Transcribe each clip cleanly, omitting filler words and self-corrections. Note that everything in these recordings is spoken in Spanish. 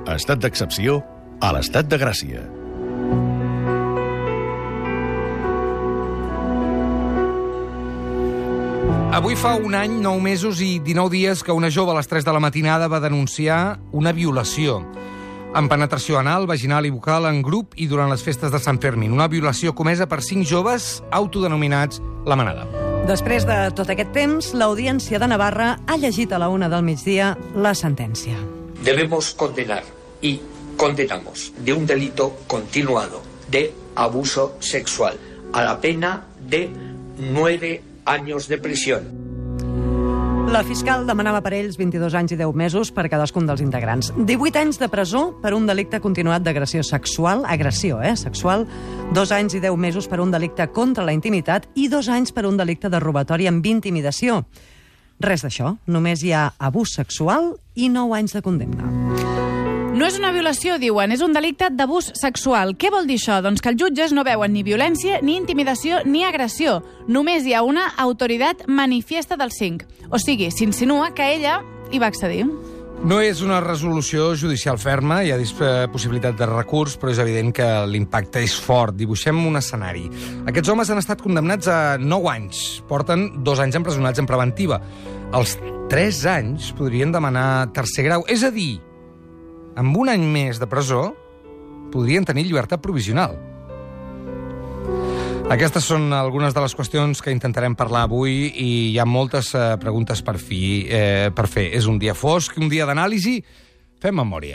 estat d'excepció a l'estat de gràcia. Avui fa un any, 9 mesos i 19 dies que una jove a les 3 de la matinada va denunciar una violació amb penetració anal, vaginal i bucal en grup i durant les festes de Sant Fermín. Una violació comesa per 5 joves autodenominats La Manada. Després de tot aquest temps, l'Audiència de Navarra ha llegit a la 1 del migdia la sentència. Debemos condenar y condenamos de un delito continuado de abuso sexual a la pena de 9 años de prisión. La fiscal demanava per ells 22 anys i 10 mesos per cadascun dels integrants. 18 anys de presó per un delicte continuat d'agressió sexual, sexual, 2 anys i 10 mesos per un delicte contra la intimitat i 2 anys per un delicte de robatori amb intimidació. Res d'això, només hi ha abús sexual i 9 anys de condemna. No és una violació, diuen, és un delicte d'abús sexual. Què vol dir això? Doncs que els jutges no veuen ni violència, ni intimidació, ni agressió. Només hi ha una autoritat manifiesta dels 5. O sigui, s'insinua que ella hi va accedir. No és una resolució judicial ferma, hi ha possibilitat de recurs, però és evident que l'impacte és fort. Dibuixem un escenari. Aquests homes han estat condemnats a 9 anys. Porten 2 anys empresonats en preventiva. Als 3 anys podrien demanar tercer grau. És a dir, amb un any més de presó, podrien tenir llibertat provisional. Aquestes són algunes de les qüestions que intentarem parlar avui i hi ha moltes preguntes per fer. És un dia fosc, un dia d'anàlisi. Fem memòria.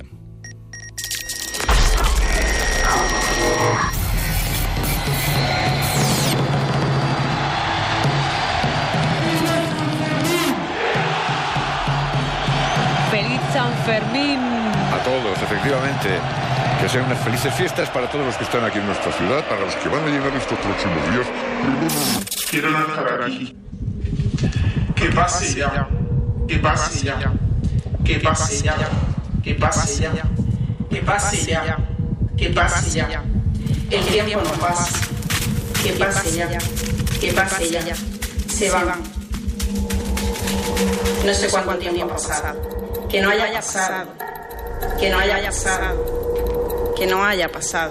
¡Feliz San Fermín! A todos, efectivamente. Que sean unas felices fiestas para todos los que están aquí en nuestra ciudad, para los que van a llegar estos próximos días. Quiero no estar aquí. Que pase ya. Que pase ya. Que pase ya. Que pase ya. Que pase ya. Que pase ya. El tiempo no pasa. Que pase ya. Que pase ya. Se van. No sé cuánto tiempo ha pasado. Que no haya pasado. Que no haya pasado. Que no haya pasado.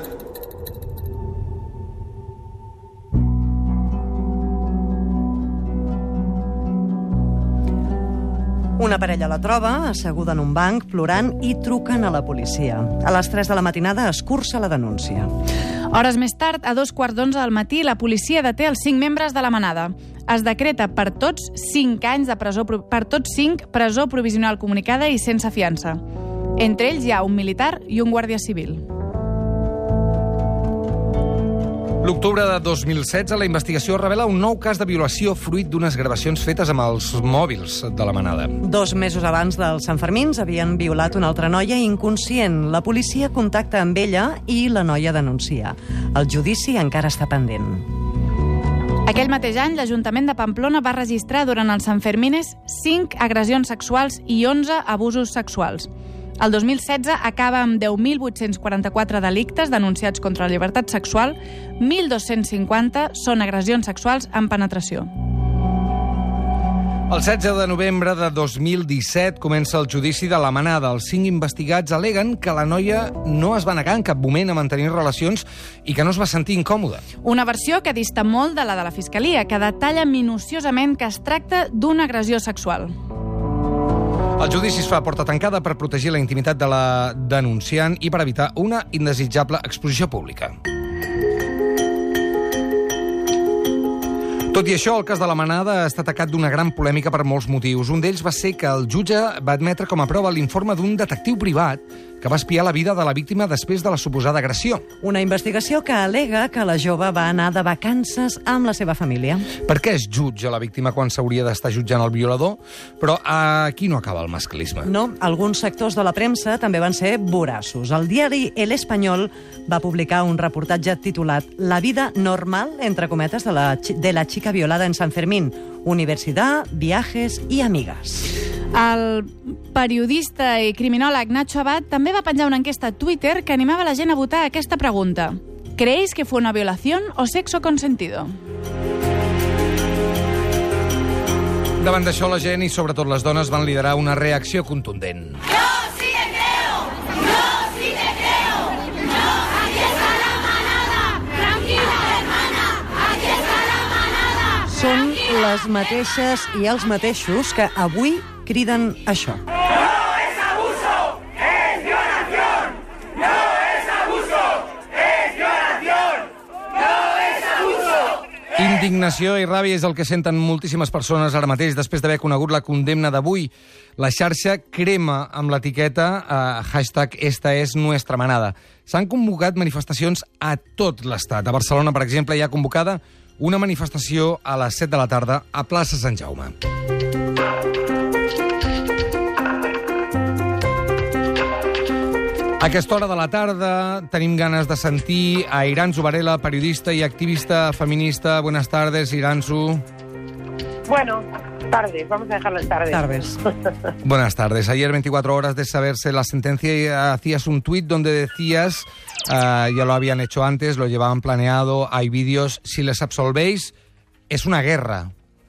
Una parella la troba, asseguda en un banc, plorant, i truquen a la policia. A les 3 de la matinada es cursa la denúncia. Hores més tard, a 2:15 del matí, la policia deté els 5 membres de la manada. Es decreta per tots 5 anys de presó, presó provisional comunicada i sense fiança. Entre ells hi ha un militar i un guàrdia civil. L'octubre de 2016, la investigació revela un nou cas de violació fruit d'unes gravacions fetes amb els mòbils de la manada. 2 mesos abans del Sant Fermín havien violat una altra noia inconscient. La policia contacta amb ella i la noia denuncia. El judici encara està pendent. Aquell mateix any, l'Ajuntament de Pamplona va registrar durant els Sanfermines 5 agressions sexuals i 11 abusos sexuals. El 2016 acaba amb 10.844 delictes denunciats contra la llibertat sexual, 1.250 són agressions sexuals amb penetració. El 16 de novembre de 2017 comença el judici de la manada. Els 5 investigats al·leguen que la noia no es va negar en cap moment a mantenir relacions i que no es va sentir incòmoda. Una versió que dista molt de la Fiscalia, que detalla minuciosament que es tracta d'una agressió sexual. El judici es fa a porta tancada per protegir la intimitat de la denunciant i per evitar una indesitjable exposició pública. Tot i això, el cas de la manada ha estat atacat d'una gran polèmica per molts motius. Un d'ells va ser que el jutge va admetre com a prova l'informe d'un detectiu privat que va espiar la vida de la víctima després de la suposada agressió. Una investigació que al·lega que la jove va anar de vacances amb la seva família. Per què es jutja la víctima quan s'hauria d'estar jutjant el violador? Però aquí no acaba el masclisme. No, alguns sectors de la premsa també van ser voraços. El diari El Espanyol va publicar un reportatge titulat La vida normal, entre cometes, de la chica violada en San Fermín. Universidad, viajes y amigas. El periodista i criminòleg Nacho Abad també va penjar una enquesta a Twitter que animava la gent a votar aquesta pregunta. ¿Creéis que fue una violación o sexo consentido? Davant d'això, la gent i sobretot les dones van liderar una reacció contundent. ¡Yo sí le creo! ¡No! Són les mateixes i els mateixos que avui criden això. Indignació i ràbia és el que senten moltíssimes persones ara mateix després d'haver conegut la condemna d'avui. La xarxa crema amb l'etiqueta hashtag Esta es nuestra manada. S'han convocat manifestacions a tot l'Estat. A Barcelona, per exemple, hi ha convocada una manifestació a les 7 de la tarda a plaça Sant Jaume. A aquesta hora de la tarda tenim ganes de sentir a Iranzu Varela, periodista y activista feminista. Buenas tardes, Iranzu. Bueno, tardes, vamos a dejarlo en tardes. Tardes. Buenas tardes. Ayer, 24 horas de saberse la sentencia, hacías un tuit donde decías, ya lo habían hecho antes, lo llevaban planeado, hay vídeos, si les absolvéis, es una guerra.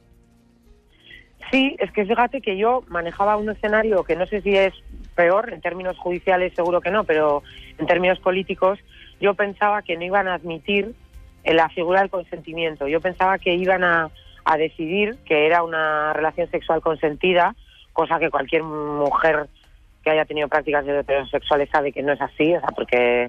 Sí, es que fíjate que yo manejaba un escenario que no sé si es peor, en términos judiciales seguro que no, pero en términos políticos yo pensaba que no iban a admitir la figura del consentimiento. Yo pensaba que iban a decidir que era una relación sexual consentida, cosa que cualquier mujer que haya tenido prácticas heterosexuales sabe que no es así, o sea, porque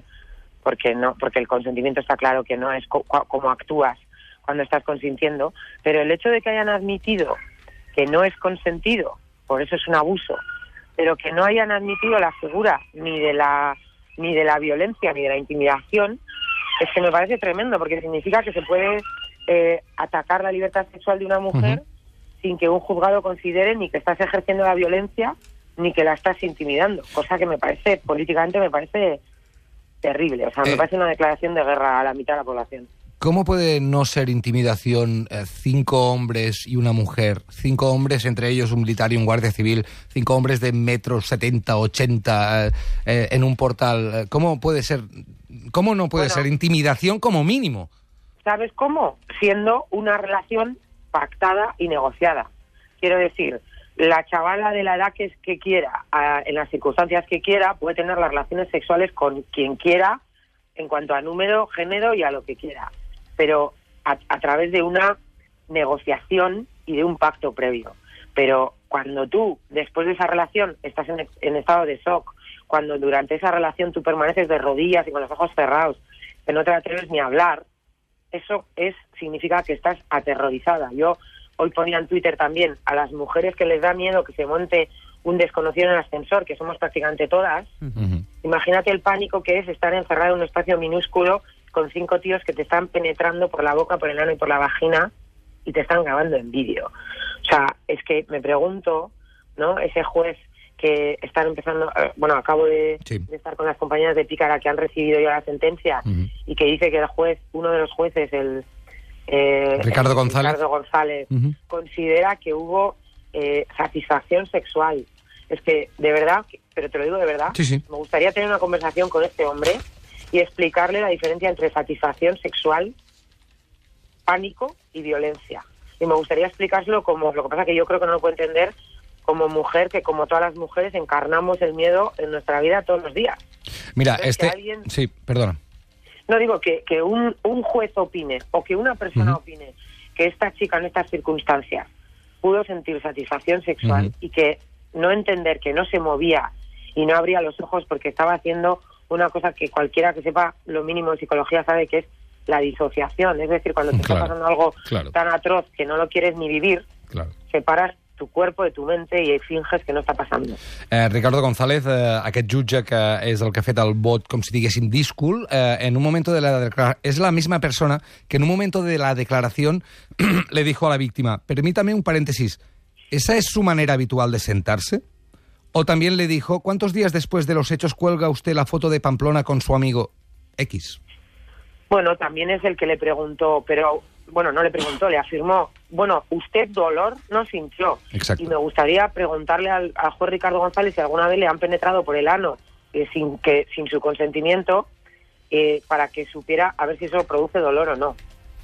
el consentimiento está claro que no es como actúas cuando estás consintiendo, pero el hecho de que hayan admitido que no es consentido, por eso es un abuso, pero que no hayan admitido la figura ni de la violencia ni de la intimidación, es que me parece tremendo, porque significa que se puede atacar la libertad sexual de una mujer sin que un juzgado considere ni que estás ejerciendo la violencia ni que la estás intimidando, cosa que me parece, políticamente me parece terrible, o sea, me parece una declaración de guerra a la mitad de la población. ¿Cómo puede no ser intimidación 5 hombres y una mujer? 5 hombres, entre ellos un militar y un guardia civil, 5 hombres de metros 70, 80 en un portal. ¿Cómo puede ser? ¿Cómo no puede ser intimidación como mínimo? ¿Sabes cómo? Siendo una relación pactada y negociada. Quiero decir, la chavala de la edad que quiera, en las circunstancias que quiera, puede tener las relaciones sexuales con quien quiera, en cuanto a número, género y a lo que quiera, pero a través de una negociación y de un pacto previo. Pero cuando tú, después de esa relación, estás en estado de shock, cuando durante esa relación tú permaneces de rodillas y con los ojos cerrados, que no te atreves ni a hablar, eso significa que estás aterrorizada. Yo hoy ponía en Twitter también a las mujeres que les da miedo que se monte un desconocido en el ascensor, que somos prácticamente todas. Imagínate el pánico que es estar encerrado en un espacio minúsculo con 5 tíos que te están penetrando por la boca, por el ano y por la vagina y te están grabando en vídeo. O sea, es que me pregunto, ¿no? Ese juez que están empezando... acabo de estar con las compañeras de Pícara que han recibido ya la sentencia y que dice que el juez, uno de los jueces, Ricardo González, considera que hubo satisfacción sexual. Es que, de verdad, pero te lo digo de verdad, me gustaría tener una conversación con este hombre y explicarle la diferencia entre satisfacción sexual, pánico y violencia. Y me gustaría explicárselo como, lo que pasa que yo creo que no lo puede entender, como mujer, que como todas las mujeres encarnamos el miedo en nuestra vida todos los días. Mira, alguien... Sí, perdona. No, digo que un juez opine, o que una persona opine, que esta chica en estas circunstancias pudo sentir satisfacción sexual y que no entender que no se movía y no abría los ojos porque estaba haciendo una cosa que cualquiera que sepa lo mínimo en psicología sabe que es la disociación. Es decir, cuando te está pasando algo tan atroz que no lo quieres ni vivir, separas tu cuerpo de tu mente i finges que no està passant. Ricardo González, aquest jutge que és el que ha fet el vot, com si diguéssim, díscol, en un momento de la declaración, es la misma persona que en un momento de la declaración le dijo a la víctima, permítame un paréntesis, ¿esa es su manera habitual de sentarse? O también le dijo, ¿cuántos días después de los hechos cuelga usted la foto de Pamplona con su amigo X? Bueno, también es el que le preguntó, pero... Bueno, no le preguntó, le afirmó, bueno, usted dolor no sintió. Exacto. Y me gustaría preguntarle al juez Ricardo González si alguna vez le han penetrado por el ano sin su consentimiento, para que supiera a ver si eso produce dolor o no.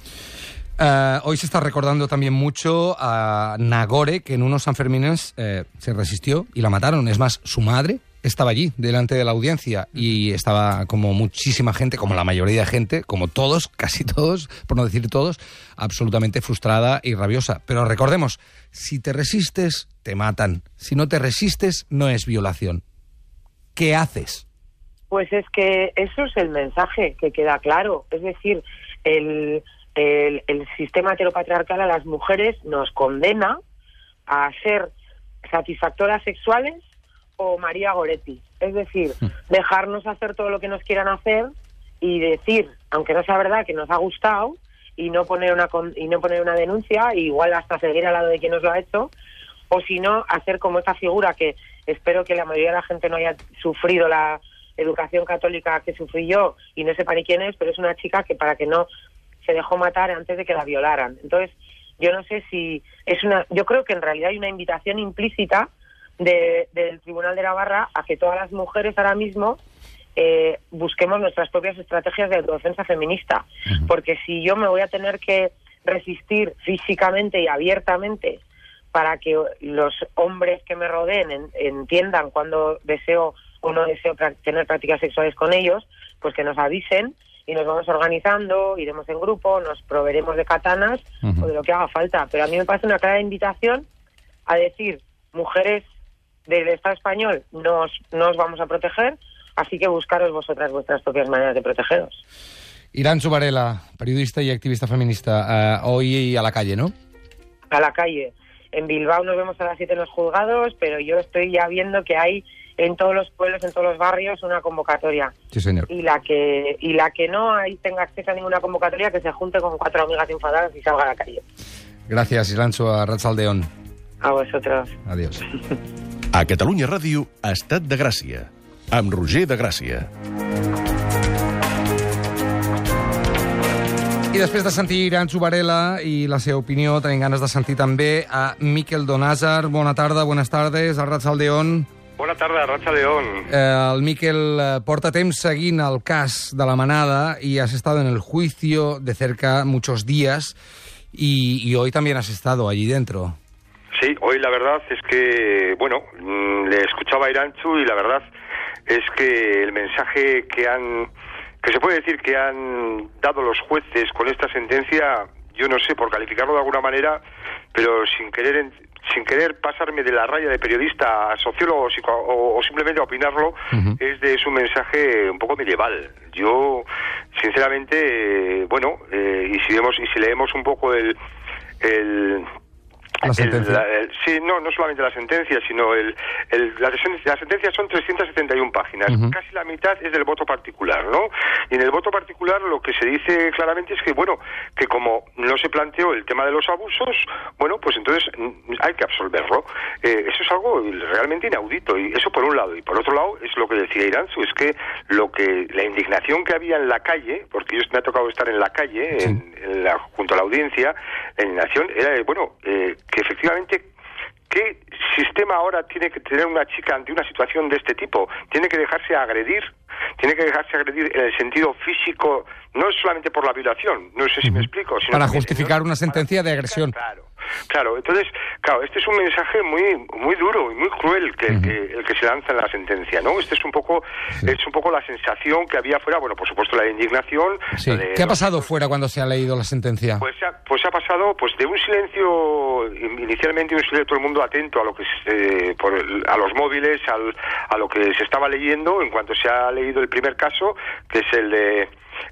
Hoy se está recordando también mucho a Nagore, que en unos Sanfermines se resistió y la mataron. Es más, su madre estaba allí, delante de la audiencia, y estaba como muchísima gente, como la mayoría de gente, como todos, casi todos, por no decir todos, absolutamente frustrada y rabiosa. Pero recordemos, si te resistes, te matan. Si no te resistes, no es violación. ¿Qué haces? Pues es que eso es el mensaje que queda claro. Es decir, el sistema heteropatriarcal a las mujeres nos condena a ser satisfactoras sexuales o María Goretti. Es decir, dejarnos hacer todo lo que nos quieran hacer y decir, aunque no sea verdad, que nos ha gustado, y no poner una denuncia, e igual hasta seguir al lado de quien nos lo ha hecho, o si no, hacer como esta figura que espero que la mayoría de la gente no haya sufrido la educación católica que sufrí yo y no sepa ni quién es, pero es una chica que para que no se dejó matar antes de que la violaran. Entonces, yo no sé si yo creo que en realidad hay una invitación implícita del Tribunal de Navarra a que todas las mujeres ahora mismo busquemos nuestras propias estrategias de autodefensa feminista, porque si yo me voy a tener que resistir físicamente y abiertamente para que los hombres que me rodeen entiendan cuando deseo o no deseo tener prácticas sexuales con ellos, pues que nos avisen y nos vamos organizando, iremos en grupo, nos proveeremos de katanas o de lo que haga falta. Pero a mí me parece una clara invitación a decir, mujeres del Estado español, no os vamos a proteger, así que buscaros vosotras vuestras propias maneras de protegeros. Irantzu Varela, periodista y activista feminista, hoy a la calle, ¿no? A la calle. En Bilbao nos vemos a las 7 en los juzgados, pero yo estoy ya viendo que hay en todos los pueblos, en todos los barrios, una convocatoria. Sí, señor. Y la que no tenga acceso a ninguna convocatoria, que se junte con 4 amigas enfadadas y salga a la calle. Gracias, Irantzu, a Arratsaldeon. A vosotros. Adiós. A Catalunya Ràdio, Estat de Gràcia, amb Roger de Gràcia. I després de sentir Irantzu Varela i la seva opinió, tenim ganes de sentir també a Miquel Donàzar. Bona tarda, buenas tardes, Arratsaldeon. Bona tarda, Arratsaldeon. El Miquel porta temps seguint el cas de la manada y has estado en el juicio de cerca muchos días y hoy también has estado allí dentro. Sí, hoy la verdad es que, bueno, le escuchaba a Irantzu y la verdad es que el mensaje que se puede decir que han dado los jueces con esta sentencia, yo no sé por calificarlo de alguna manera, pero sin querer pasarme de la raya de periodista a sociólogo o simplemente a opinarlo, es un mensaje un poco medieval. Yo, sinceramente, y si leemos un poco la sentencia. No solamente la sentencia, sino la sentencia son 371 páginas. Casi la mitad es del voto particular, ¿no? Y en el voto particular lo que se dice claramente es que, que como no se planteó el tema de los abusos, pues entonces hay que absolverlo. Eso es algo realmente inaudito, y eso por un lado. Y por otro lado, es lo que decía Irantzu, es que la indignación que había en la calle, porque me ha tocado estar en la calle, sí, junto a la audiencia, la indignación era, que efectivamente, ¿qué sistema ahora tiene que tener una chica ante una situación de este tipo? Tiene que dejarse agredir en el sentido físico, no es solamente por la violación, no sé si me explico. Sino para justificar una sentencia de agresión. Claro, entonces, este es un mensaje muy muy duro y muy cruel el que se lanza en la sentencia, ¿no? Este es un poco la sensación que había fuera, por supuesto la indignación. Sí. ¿Qué ha pasado fuera cuando se ha leído la sentencia? Pues ha pasado de un silencio, inicialmente un silencio, todo el mundo atento a lo que a los móviles, a lo que se estaba leyendo en cuanto se ha leído el primer caso, que es el de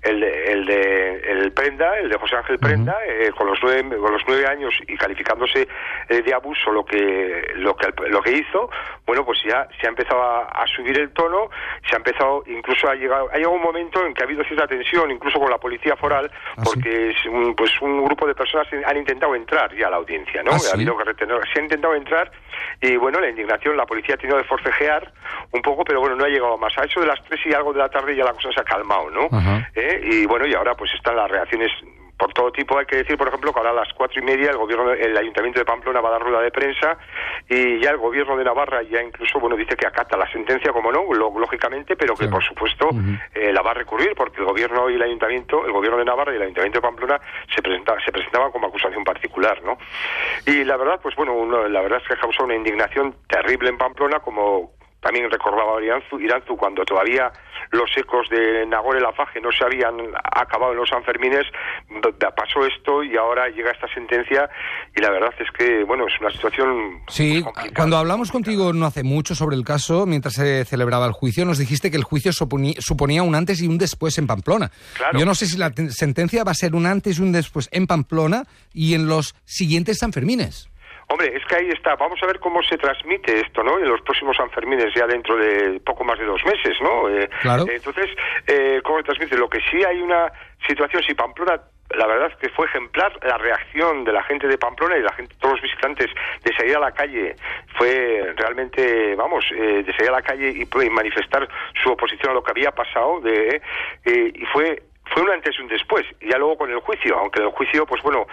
Prenda, el de José Ángel Prenda, con los 9 años y calificándose de abuso lo que hizo. Pues ya se ha empezado a subir el tono, se ha empezado, incluso ha llegado un momento en que ha habido cierta tensión, incluso con la policía foral, porque un grupo de personas han intentado entrar ya a la audiencia, ¿no? ¿Sí? Ha habido que retener, se ha intentado entrar y la indignación, la policía ha tenido de forcejear un poco, pero no ha llegado más. A eso de las 3 y algo de la tarde ya la cosa se ha calmado, ¿no? Y ahora están las reacciones por todo tipo. Hay que decir, por ejemplo, que ahora a las 4:30 el Ayuntamiento de Pamplona va a dar rueda de prensa y ya el Gobierno de Navarra ya incluso, dice que acata la sentencia, como no, lógicamente, pero que por supuesto la va a recurrir, porque el Gobierno y el Gobierno de Navarra y el Ayuntamiento de Pamplona se presentaban como acusación particular, ¿no? Y la verdad, la verdad es que ha causado una indignación terrible en Pamplona, como también recordaba Iranzu, cuando todavía los ecos de Nagore Laffage no se habían acabado en los Sanfermines, pasó esto y ahora llega esta sentencia y la verdad es que, bueno, es una situación... Sí, cuando hablamos contigo no hace mucho sobre el caso, mientras se celebraba el juicio, nos dijiste que el juicio suponía un antes y un después en Pamplona. Claro. Yo no sé si la sentencia va a ser un antes y un después en Pamplona y en los siguientes Sanfermines. Hombre, es que ahí está. Vamos a ver cómo se transmite esto, ¿no? En los próximos Sanfermines, ya dentro de poco más de 2 meses, ¿no? Claro. Entonces, ¿cómo se transmite? Lo que sí hay una situación, si Pamplona, la verdad es que fue ejemplar la reacción de la gente de Pamplona y la gente, todos los visitantes, de salir a la calle, fue realmente, de salir a la calle y manifestar su oposición a lo que había pasado, y fue un antes y un después, y ya luego con el juicio, aunque el juicio, pues bueno,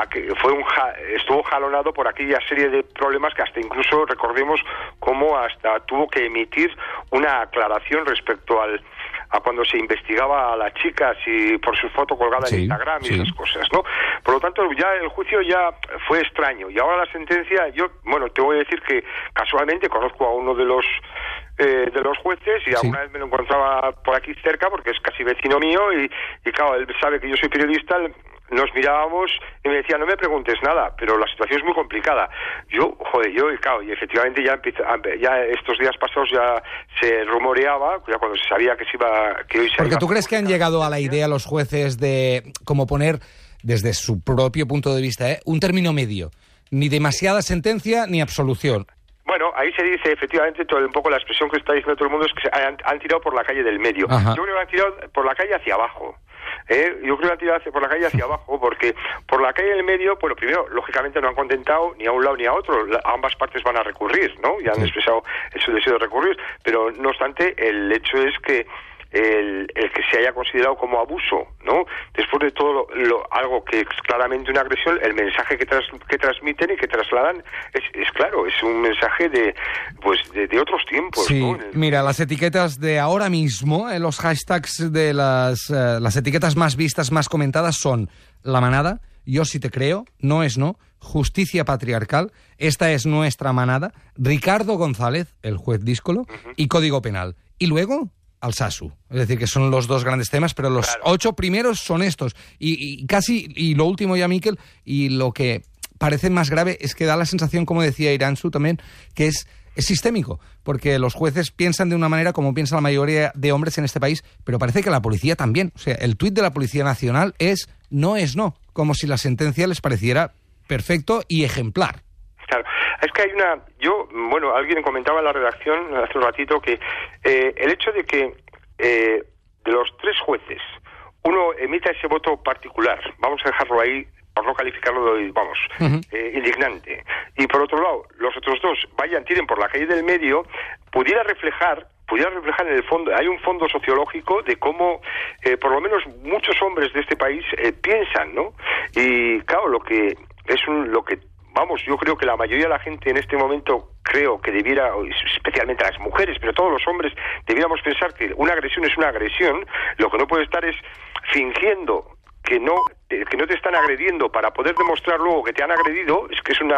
estuvo jalonado por aquella serie de problemas que hasta incluso, recordemos, cómo hasta tuvo que emitir una aclaración respecto a cuando se investigaba a la chica si por su foto colgada en Instagram y esas cosas, ¿no? Por lo tanto, ya el juicio ya fue extraño, y ahora la sentencia, te voy a decir que casualmente conozco a uno de los jueces y alguna vez me lo encontraba por aquí cerca porque es casi vecino mío y claro, él sabe que yo soy periodista, nos mirábamos y me decía, no me preguntes nada, pero la situación es muy complicada. Y efectivamente ya estos días pasados ya se rumoreaba, ya cuando se sabía que hoy se... Porque tú crees que han llegado a la idea los jueces de como poner, desde su propio punto de vista, un término medio, ni demasiada sentencia ni absolución. Bueno, ahí se dice efectivamente un poco la expresión que está diciendo todo el mundo es que han tirado por la calle del medio. Ajá. Yo creo que han tirado por la calle hacia abajo. Yo creo que han tirado por la calle hacia abajo, porque por la calle del medio, bueno, primero, lógicamente no han contentado ni a un lado ni a otro. Ambas partes van a recurrir, ¿no? Ya han expresado su deseo de recurrir, pero no obstante, el hecho es que el que se haya considerado como abuso, ¿no? Después de todo algo que es claramente una agresión, el mensaje que transmiten y que trasladan es claro, es un mensaje de otros tiempos. Sí, ¿no? Mira, las etiquetas de ahora mismo, los hashtags de las etiquetas más vistas, más comentadas son La Manada, Yo sí te creo, No es no, Justicia patriarcal, Esta es nuestra manada, Ricardo González, el juez díscolo, y Código Penal. Y luego Alsasu. Es decir, que son los dos grandes temas, pero los 8 primeros son estos. Y lo último ya, Miquel, y lo que parece más grave es que da la sensación, como decía Iranzu también, que es sistémico, porque los jueces piensan de una manera como piensa la mayoría de hombres en este país, pero parece que la policía también. O sea, el tuit de la Policía Nacional es no, como si la sentencia les pareciera perfecto y ejemplar. Claro, es que alguien comentaba en la redacción hace un ratito que el hecho de que de los 3 jueces uno emita ese voto particular, vamos a dejarlo ahí por no calificarlo de, indignante, y por otro lado, los otros 2 tiren por la calle del medio, pudiera reflejar en el fondo, hay un fondo sociológico de cómo, por lo menos muchos hombres de este país piensan, ¿no? Y claro, yo creo que la mayoría de la gente en este momento creo que debiera, especialmente las mujeres, pero todos los hombres, debiéramos pensar que una agresión es una agresión. Lo que no puede estar es fingiendo que no te están agrediendo para poder demostrar luego que te han agredido. Es que es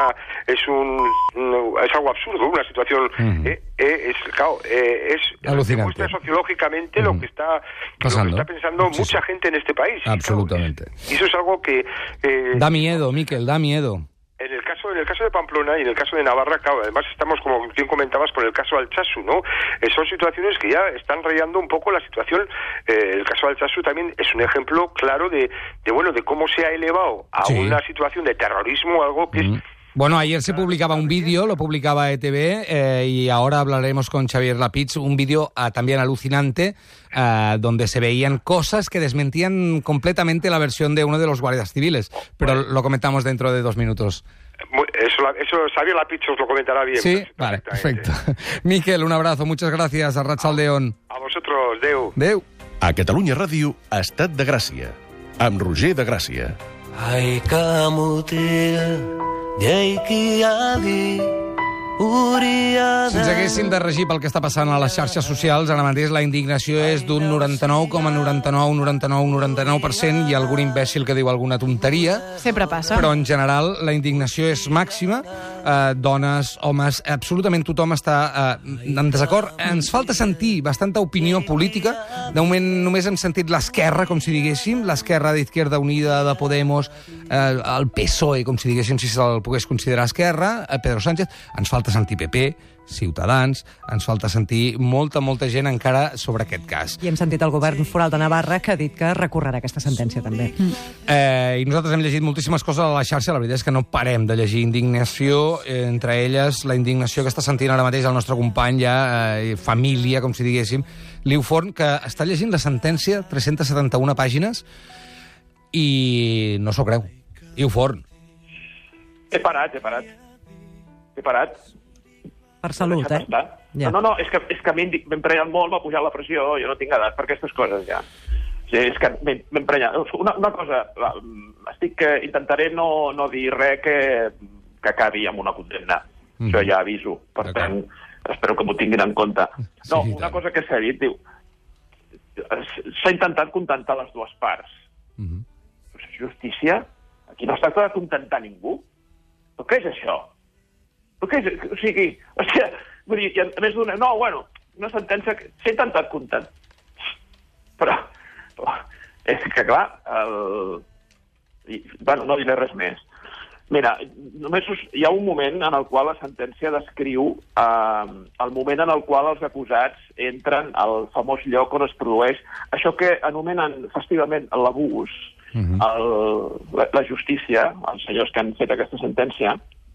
algo absurdo, una situación es alucinante. Demuestra sociológicamente lo que está pensando mucha gente en este país. Absolutamente. Y eso es algo que da miedo, Miquel, da miedo. En el caso de Pamplona y en el caso de Navarra, claro, además estamos, como bien comentabas, con el caso Alsasu, ¿no? Son situaciones que ya están rayando un poco la situación. El caso Alsasu también es un ejemplo claro de cómo se ha elevado a una situación de terrorismo, algo que es... Bueno, ayer se publicaba un vídeo, lo publicaba ETV, y ahora hablaremos con Xavier Lapitz, un vídeo también alucinante, donde se veían cosas que desmentían completamente la versión de uno de los guardias civiles, pero lo comentamos dentro de 2 minutos. Eso Xavier Lapitz os lo comentará bien. Sí, vale, perfecto. Miquel, un abrazo, muchas gràcies, Arratsaldeon. A vosotros, Déu. Déu. A Catalunya Ràdio, Estat de Gràcia, amb Roger de Gràcia. Ai, camotera, llei qui ha dit, hauria de... Si ens haguéssim de regir pel que està passant a les xarxes socials, ara mateix la indignació és d'un 99,99% i algun imbècil que diu alguna tonteria. Sempre passa. Però en general la indignació és màxima. dones, homes, absolutament tothom està en desacord. Ens falta sentir bastanta opinió política. De moment només hem sentit l'esquerra, com si diguéssim, l'esquerra d'Izquierda Unida, de Podemos, el PSOE, com si diguéssim, si se'l pogués considerar esquerra, Pedro Sánchez. Ens falta sentir PP, Ciutadans, ens falta sentir molta gent encara sobre aquest cas. I hem sentit el govern foral de Navarra que ha dit que recorrerà aquesta sentència també. I nosaltres hem llegit moltíssimes coses a la xarxa, la veritat és que no parem de llegir indignació, entre elles la indignació que està sentint ara mateix el nostre company, família, com si diguéssim, Liu Forn, que està llegint la sentència, 371 pàgines, i no s'ho creu. Liu Forn. He parat. Per salut, Ja. No, és que m'he emprenyat molt, m'ha pujat la pressió, jo no tinc edat per aquestes coses, ja. Sí, és que m'he emprenyat. Una cosa, intentaré no dir res que acabi amb una condemna. Això ja aviso, per tant, espero que m'ho tinguin en compte. No, una cosa que s'ha dit, diu, s'ha intentat contentar les dues parts. Justícia? Aquí no es tracta de contentar ningú. Però què és això? Perquè, o sigui, vull dir, a més d'una... No, bueno, una sentència que s'ha intentat content. Però és que, clar, bueno, no diré res més. Mira, només hi ha un moment en el qual la sentència descriu el moment en el qual els acusats entren al famós lloc on es produeix això que anomenen festivament l'abús, la justícia, els senyors que han fet aquesta sentència.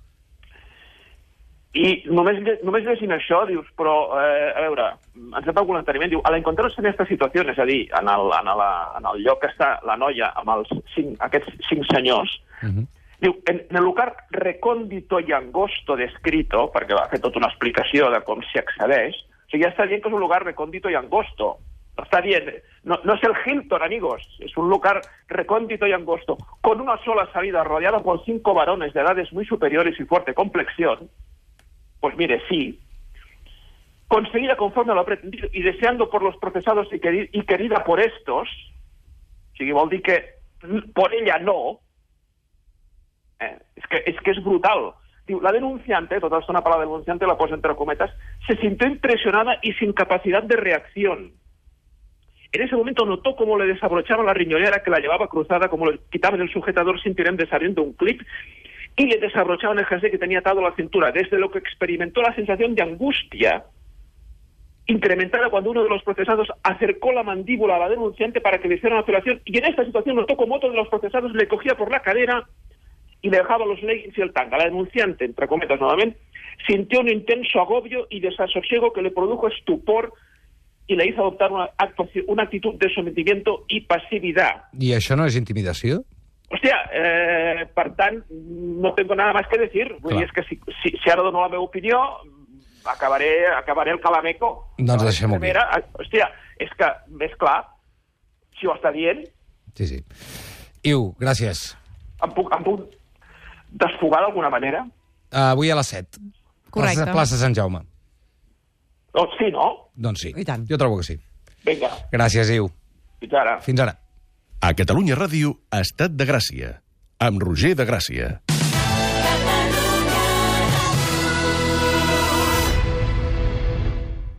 I només llegint això, dius, però, a veure, ens hem algun enteniment, diu, al encontrarse en esta situació, és a dir, en el lloc que està la noia amb aquests 5 senyors, diu, en el lugar recóndito y angosto descrito, perquè va fer tota una explicació de com s'hi accedeix, o sigui, ja està dient que és un lugar recóndito y angosto. Está bien, no es el Hilton, amigos, es un lugar recóndito y angosto, con una sola salida, rodeado por 5 varones de edades muy superiores y fuerte complexión. Pues mire, sí, conseguida conforme a lo pretendido y deseando por los procesados y querida por estos, o sigui, vol dir que por ella no, es que es brutal. Diu, la denunciante, toda esta una palabra denunciante la posa entre cometas, se sintió impresionada y sin capacidad de reacción. En ese momento notó cómo le desabrochaban la riñonera que la llevaba cruzada, como le quitaban el sujetador sin tener desaliento un clip, y le desabrochaban el jersey que tenía atado a la cintura, desde lo que experimentó la sensación de angustia, incrementada cuando uno de los procesados acercó la mandíbula a la denunciante para que le hiciera una operación, y en esta situación notó como otro de los procesados le cogía por la cadera y le dejaba los leggings y el tanga. La denunciante, entre cometas nuevamente, sintió un intenso agobio y desasosiego que le produjo estupor y le hizo adoptar una actitud de sometimiento y pasividad. ¿Y això no és intimidació? Hòstia, per tant, no tengo nada más que decir. Vull dir, és que si ara dono la meva opinió, acabaré el calameco. Doncs deixem-ho aquí. Hòstia, és que, més clar, si ho està dient... Sí. Iu, gràcies. Em puc desfogar d'alguna manera? Avui a les 7. Correcte. Plaça Sant Jaume. Doncs sí, no? Doncs sí. I tant. Jo trobo que sí. Vinga. Gràcies, Iu. Fins ara. Fins ara. A Catalunya Ràdio, Estat de Gràcia, amb Roger de Gràcia.